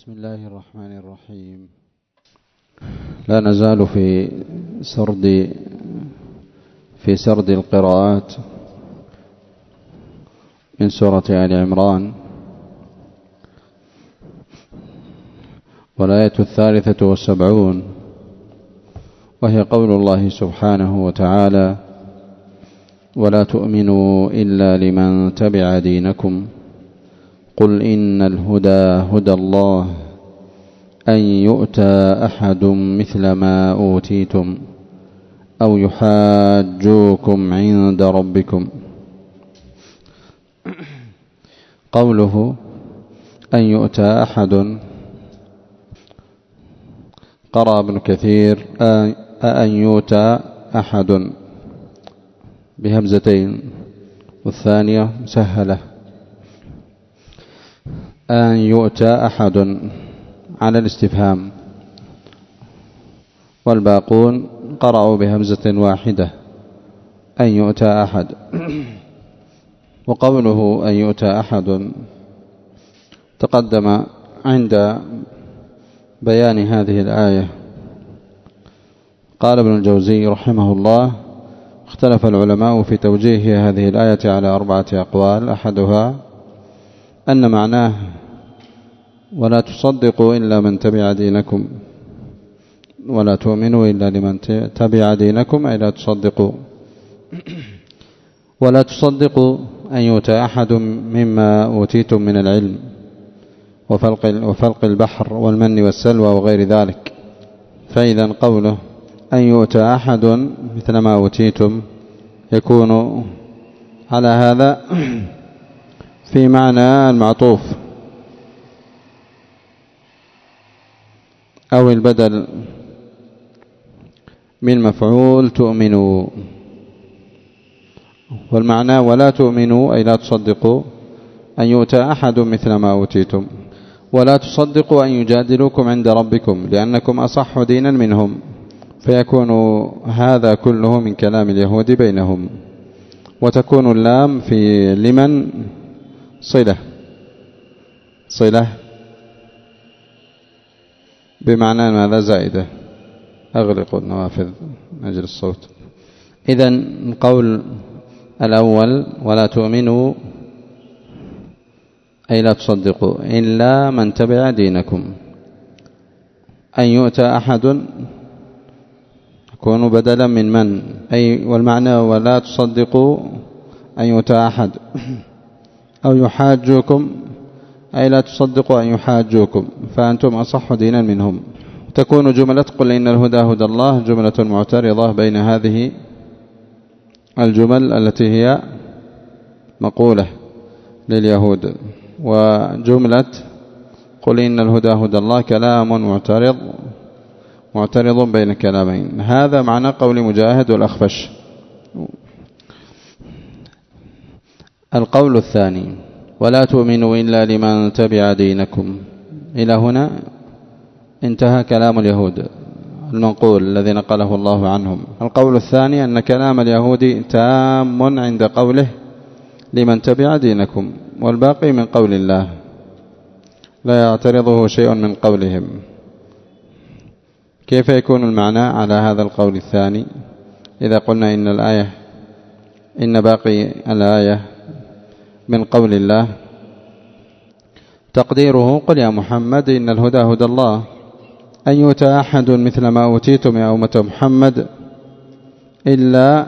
بسم الله الرحمن الرحيم. لا نزال في سرد القراءات من سورة آل عمران، والآية 73 وهي قول الله سبحانه وتعالى: ولا تؤمنوا إلا لمن تبع دينكم قل إن الهدى هدى الله أن يؤتى أحد مثل ما أوتيتم أو يحاجوكم عند ربكم. قوله أن يؤتى أحد، قرأ ابن كثير أن يؤتى أحد بهمزتين، والثانية مسهلة، أن يؤتى أحد على الاستفهام، والباقون قرأوا بهمزة واحدة أن يؤتى أحد. وقوله أن يؤتى أحد تقدم عند بيان هذه الآية. قال ابن الجوزي رحمه الله: اختلف العلماء في توجيه هذه الآية على 4 أقوال. أحدها أن معناه ولا تصدقوا إلا من تبع دينكم، ولا تؤمنوا إلا لمن تبع دينكم، أي لا تصدقوا. ولا تصدقوا أن يؤتى أحد مما أوتيتم من العلم وفلق البحر والمن والسلوى وغير ذلك. فإذا قوله أن يؤتى أحد مثل ما أوتيتم يكون على هذا في معنى المعطوف أو البدل من مفعول تؤمنوا. والمعنى ولا تؤمنوا أي لا تصدقوا أن يؤتى أحد مثل ما أوتيتم، ولا تصدقوا أن يجادلوكم عند ربكم لأنكم أصح دينا منهم، فيكون هذا كله من كلام اليهود بينهم. وتكون اللام في لمن صلة بمعنى ماذا؟ زائدة. أغلقوا النوافذ من أجل الصوت. إذن القول الأول ولا تؤمنوا أي لا تصدقوا إلا من تبع دينكم. أن يؤتى أحد يكون بدلا من أي، والمعنى ولا تصدقوا أن يؤتى أحد أو يحاجوكم أي لا تصدقوا أن يحاجوكم فأنتم أصح دينا منهم. تكون جملة قل إن الهدى هدى الله جملة معترضة بين هذه الجمل التي هي مقولة لليهود، وجملة قل إن الهدى هدى الله كلام معترض بين كلامين. هذا معنى قول مجاهد والأخفش. القول الثاني ولا تؤمنوا إلا لمن تبع دينكم. إلى هنا انتهى كلام اليهود المنقول الذي نقله الله عنهم. القول الثاني أن كلام اليهود تام عند قوله لمن تبع دينكم، والباقي من قول الله لا يعترضه شيء من قولهم. كيف يكون المعنى على هذا القول الثاني إذا قلنا إن باقي الآية من قول الله؟ تقديره قل يا محمد إن الهدى هدى الله أن يؤتى أحد مثل ما أوتيتم يا أمة محمد إلا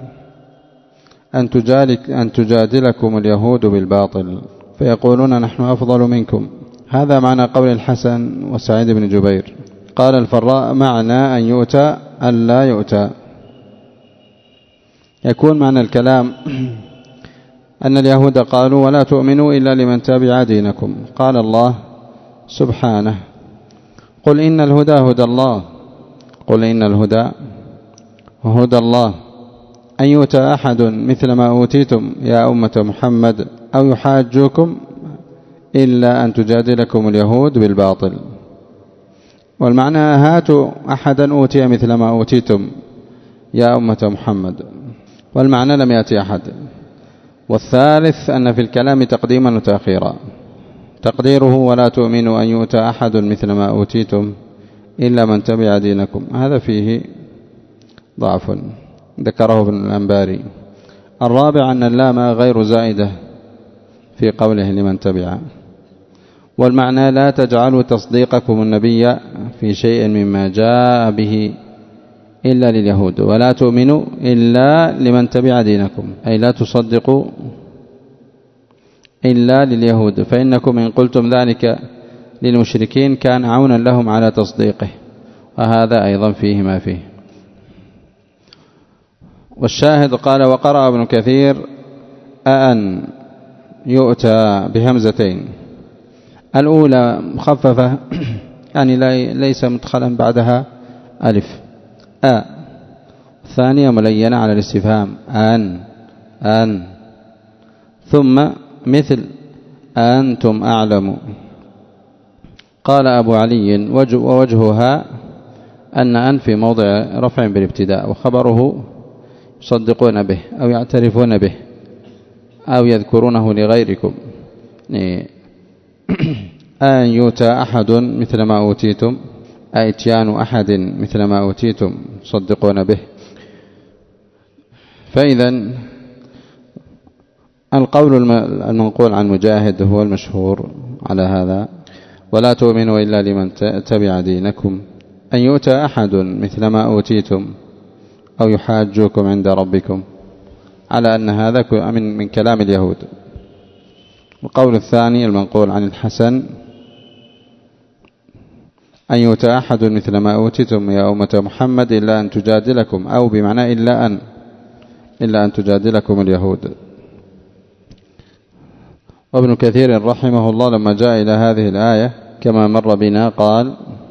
أن تجادلكم اليهود بالباطل فيقولون نحن أفضل منكم. هذا معنى قول الحسن وسعيد بن جبير. قال الفراء معنى أن يؤتى أن لا يؤتى. يكون معنى الكلام أن اليهود قالوا ولا تؤمنوا إلا لمن تبع دينكم. قال الله سبحانه قل إن الهدى هدى الله، قل إن الهدى هدى الله أن يؤتى أحد مثل ما أوتيتم يا أمة محمد أو يحاجوكم إلا أن تجادلكم اليهود بالباطل. والمعنى هاتوا أحدا أوتي مثل ما أوتيتم يا أمة محمد، والمعنى لم يأتي أحد. والثالث أن في الكلام تقديما وتأخيرا. تقديره ولا تؤمنوا أن يؤتى أحد مثل ما أوتيتم إلا من تبع دينكم، هذا فيه ضعف ذكره ابن الأنباري. الرابع أن اللام غير زائدة في قوله لمن تبع، والمعنى لا تجعلوا تصديقكم النبي في شيء مما جاء به إلا لليهود، ولا تؤمنوا إلا لمن تبع دينكم، أي لا تصدقوا إلا لليهود، فإنكم إن قلتم ذلك للمشركين كان عونا لهم على تصديقه، وهذا أيضا فيه ما فيه. والشاهد قال وقرأ ابن كثير أن يؤتى بهمزتين، الأولى مخففة يعني ليس مدخلا بعدها ألف الثانية ملينة على الاستفهام أن ثم مثل أنتم أعلم. قال أبو علي ووجهها أن في موضع رفع بالابتداء، وخبره يصدقون به أو يعترفون به أو يذكرونه لغيركم، أن يؤتى أحد مثل ما أوتيتم، أتيان أحد مثل ما أوتيتم يصدقون به. فإذا القول المنقول عن مجاهد هو المشهور على هذا، ولا تؤمنوا إلا لمن تبع دينكم، أن يؤتى أحد مثل ما أوتيتم أو يحاجوكم عند ربكم، على أن هذا من كلام اليهود. القول الثاني المنقول عن الحسن أن يؤتى أحد مثل ما أوتيتم يا أمة محمد إلا أن تجادلكم، أو بمعنى إلا أن تجادلكم اليهود. وابن كثير رحمه الله لما جاء إلى هذه الآية كما مر بنا قال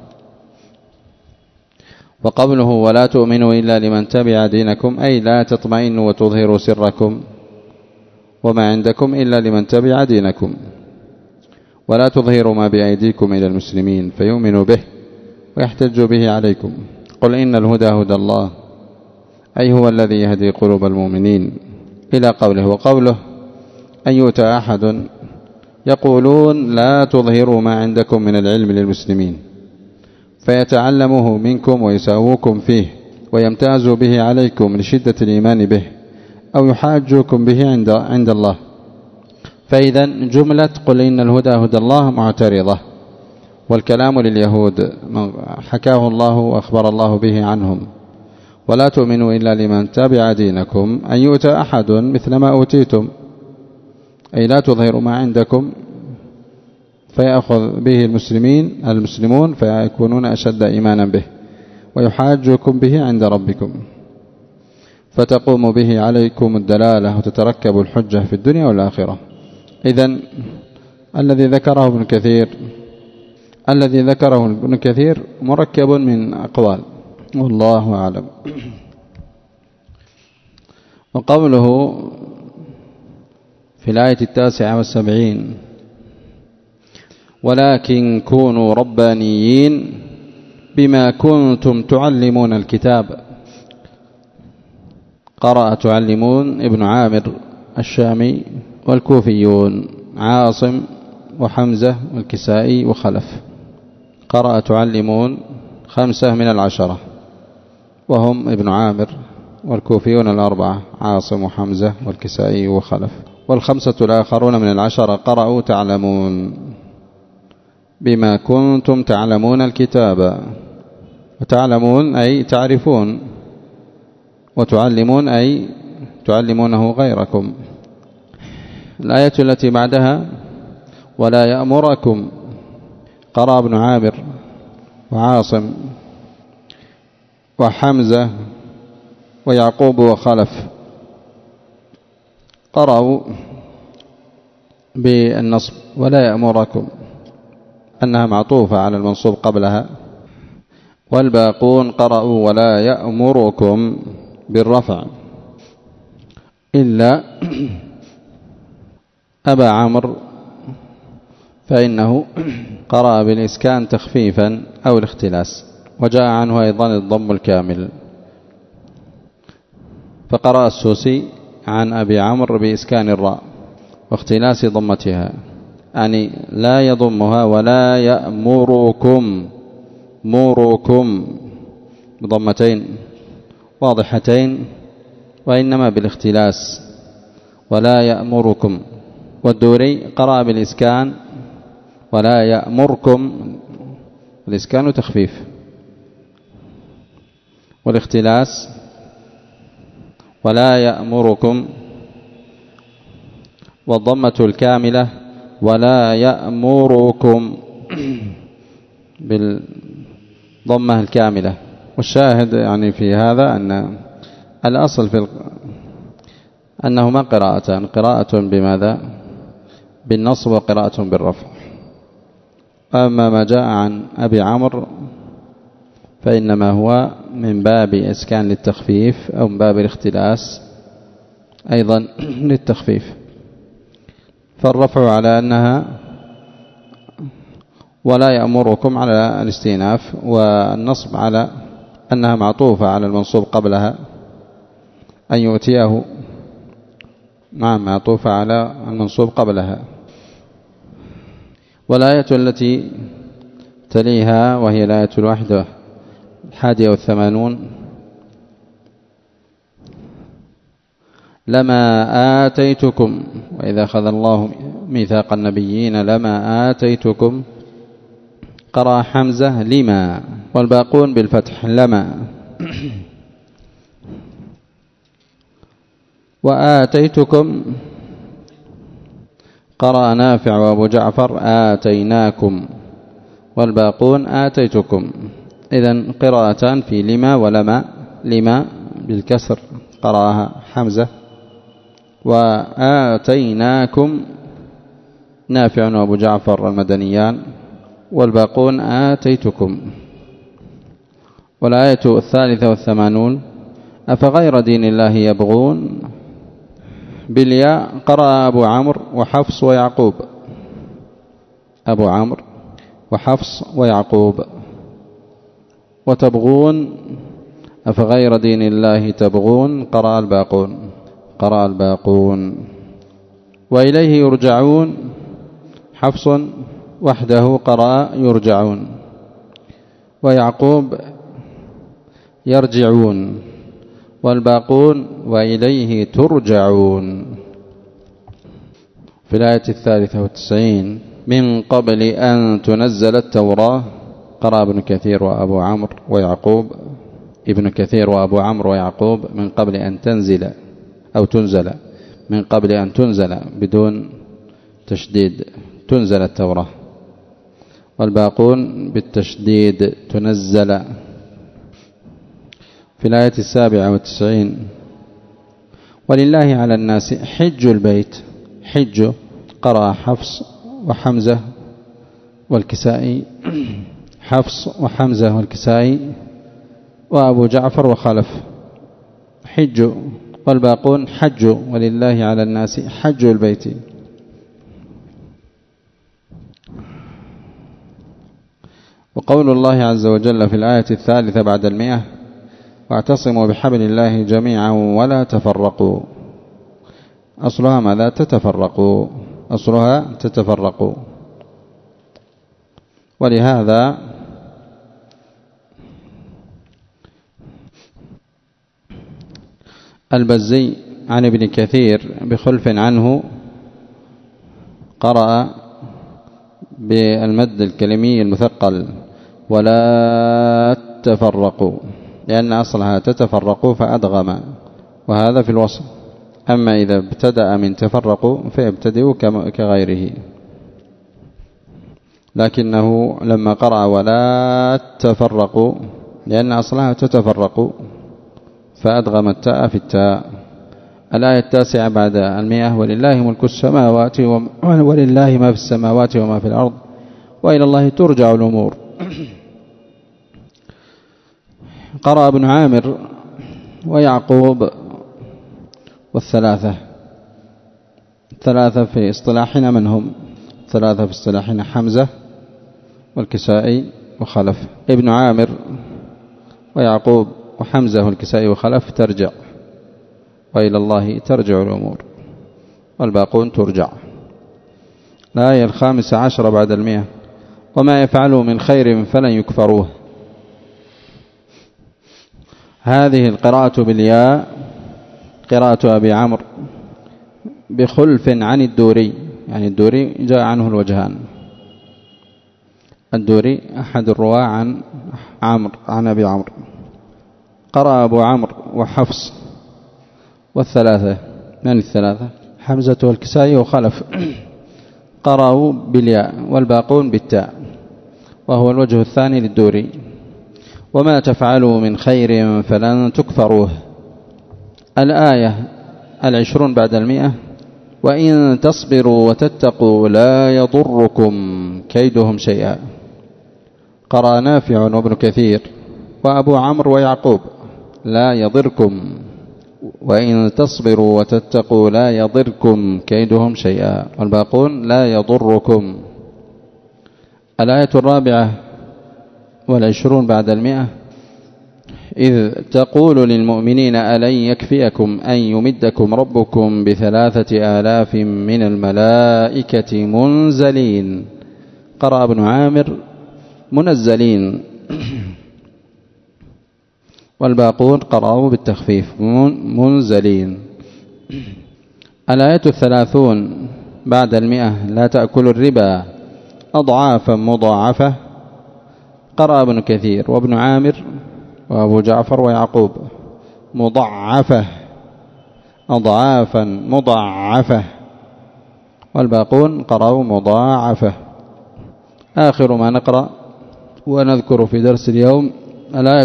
وقوله ولا تؤمنوا إلا لمن تبع دينكم، أي لا تطمئنوا وتظهروا سركم وما عندكم إلا لمن تبع دينكم، ولا تظهروا ما بأيديكم إلى المسلمين فيؤمنوا به ويحتجوا به عليكم. قل إن الهدى هدى الله، أي هو الذي يهدي قلوب المؤمنين، إلى قوله. وقوله أن يؤتى أحد يقولون لا تظهروا ما عندكم من العلم للمسلمين فيتعلموه منكم ويساووكم فيه ويمتازوا به عليكم لشدة الإيمان به أو يحاجوكم به عند الله. فإذا جملة قل إن الهدى هدى الله معترضة، والكلام لليهود حكاه الله وأخبر الله به عنهم. ولا تؤمنوا إلا لمن تبع دينكم أن يؤتى أحد مثل ما أوتيتم، أي لا تظهروا ما عندكم فيأخذ به المسلمون فيكونون أشد إيمانا به ويحاجوكم به عند ربكم، فتقوم به عليكم الدلالة وتتركب الحجة في الدنيا والآخرة. إذن الذي ذكره ابن كثير مركب من أقوال، والله أعلم. وقوله في الآية 79 ولكن كونوا ربانيين بما كنتم تعلمون الكتاب، قرأ تعلمون ابن عامر الشامي والكوفيون عاصم وحمزة والكسائي وخلف. قرأ تعلمون 5 من 10 وهم ابن عامر والكوفيون 4 عاصم وحمزة والكسائي وخلف، وال5 الآخرون من 10 قرأوا تعلمون بما كنتم تعلمون الكتاب، وتعلمون أي تعرفون، وتعلمون أي تعلمونه غيركم. الآية التي بعدها ولا يأمركم، قرأ ابن عامر وعاصم وحمزة ويعقوب وخلف، قرأوا بالنصب ولا يأمركم أنها معطوفة على المنصوب قبلها، والباقون قرأوا ولا يأمركم بالرفع إلا أبا عمرو فإنه قرأ بالإسكان تخفيفا أو الاختلاس، وجاء عنه أيضا الضم الكامل، فقرأ السوسي عن أبي عمرو بإسكان الراء واختلاس ضمتها، يعني لا يضمها ولا يأمركم مركم بضمتين واضحتين، وإنما بالاختلاس ولا يأمركم. والدوري قرأ بالإسكان ولا يأمركم، الإسكان تخفيف، والاختلاس ولا يأمركم، والضمة الكاملة ولا يأمركم بالضمة الكاملة. والشاهد يعني في هذا أن الأصل أنهما قراءتان، قراءة بماذا؟ بالنصب وقراءة بالرفع. أما ما جاء عن أبي عمرو فإنما هو من باب إسكان للتخفيف أو من باب الاختلاس أيضا للتخفيف. فالرفع على أنها ولا يأمركم على الاستئناف، والنصب على أنها معطوفة على المنصوب قبلها أن يؤتيه، نعم معطوفة على المنصوب قبلها. والآية التي تليها وهي الآية 81 لما آتيتكم وإذا أخذ الله ميثاق النبيين لما آتيتكم، قرأ حمزة لما، والباقون بالفتح لما. وآتيتكم قرأ نافع وأبو جعفر آتيناكم، والباقون آتيتكم. إذن قراءتان في لما ولما. لما بالكسر قرأها حمزة، وآتيناكم نافع وأبو جعفر المدنيان، والباقون آتيتكم. والآية 83 أفغير دين الله يبغون، بالياء قرأ أبو عمرو وحفص ويعقوب، أبو عمرو وحفص ويعقوب. وتبغون أفغير دين الله تبغون قرأ الباقون. وإليه يرجعون حفص وحده قرأ يرجعون، ويعقوب يرجعون، والباقون وإليه ترجعون. في الآية 93 من قبل أن تنزل التوراة قرأ ابن كثير وأبو عمرو ويعقوب، ابن كثير وأبو عمرو ويعقوب من قبل أن تنزل أو تنزل، من قبل أن تنزل بدون تشديد تنزل التوراة، والباقون بالتشديد تنزل. في الآية 97 ولله على الناس حج البيت، حج قرأ حفص وحمزة والكسائي، حفص وحمزة والكسائي وأبو جعفر وخلف حج، والباقون حج ولله على الناس حج البيت. وقول الله عز وجل في الآية 3 بعد 100 واعتصموا بحبل الله جميعا ولا تفرقوا، أصلها ماذا؟ تتفرقوا، أصلها تتفرقوا. ولهذا البزي عن ابن كثير بخلف عنه قرأ بالمد الكلمي المثقل ولا تفرقوا، لأن أصلها تتفرقوا فأدغم، وهذا في الوصل. أما إذا ابتدأ من تفرقوا فيبتدئ كغيره، لكنه لما قرأ ولا تفرقوا لأن أصلها تتفرقوا فأدغم التاء في التاء. الآية 9 بعد 100 ولله ملك السماوات ولله ما في السماوات وما في الأرض وإلى الله ترجع الأمور. قرأ ابن عامر ويعقوب والثلاثة في اصطلاحنا من هم؟ ثلاثة في اصطلاحنا حمزة والكسائي وخلف. ابن عامر ويعقوب وحمزة والكسائي وخلف ترجع، وإلى الله ترجع الأمور، والباقون ترجع. الآية 15 بعد 100. وما يفعلوا من خير فلن يكفروه. هذه القراءة بالياء قراءة أبي عمرو بخلف عن الدوري، يعني الدوري جاء عنه الوجهان. الدوري أحد الرواة عن أبي عمرو. قرأ أبو عمرو وحفص والثلاثة، من الثلاثة؟ حمزة والكسائي وخلف قرأوا بالياء والباقون بالتاء، وهو الوجه الثاني للدوري. وما تفعلوا من خير فلن تكفروه. الآية 20 بعد 100. وإن تصبروا وتتقوا لا يضركم كيدهم شيئا. قرأ نافع وابن كثير وأبو عمرو ويعقوب لا يضركم، وإن تصبروا وتتقوا لا يضركم كيدهم شيئا، والباقون لا يضركم. الآية 24 بعد 100. إذ تقول للمؤمنين ألن يكفيكم أن يمدكم ربكم ب3,000 من الملائكة منزلين. قرأ ابن عامر منزلين، والباقون قرأوا بالتخفيف منزلين. الآية 30 بعد 100. لا تأكلوا الربا أضعافا مضاعفة. قرأ ابن كثير وابن عامر وأبو جعفر ويعقوب مضاعفة أضعافا مضاعفة، والباقون قرأوا مضاعفة. آخر ما نقرأ ونذكر في درس اليوم الآية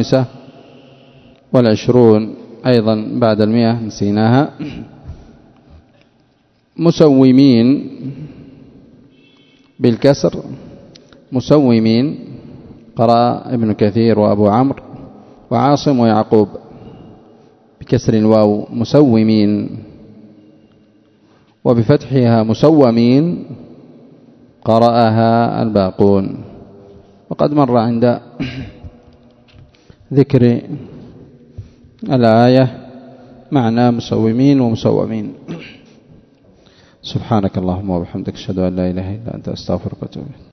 25 أيضا بعد 100 نسيناها. مسومين بالكسر مسومين. قرأ ابن كثير وأبو عمرو وعاصم ويعقوب بكسر الواو مسومين، وبفتحها مسومين قرأها الباقون. وقد مر عند ذكر الآية معنى مسومين ومسومين. سبحانك اللهم وبحمدك أشهد أن لا إله إلا أنت أستغفرك وأتوب إليك.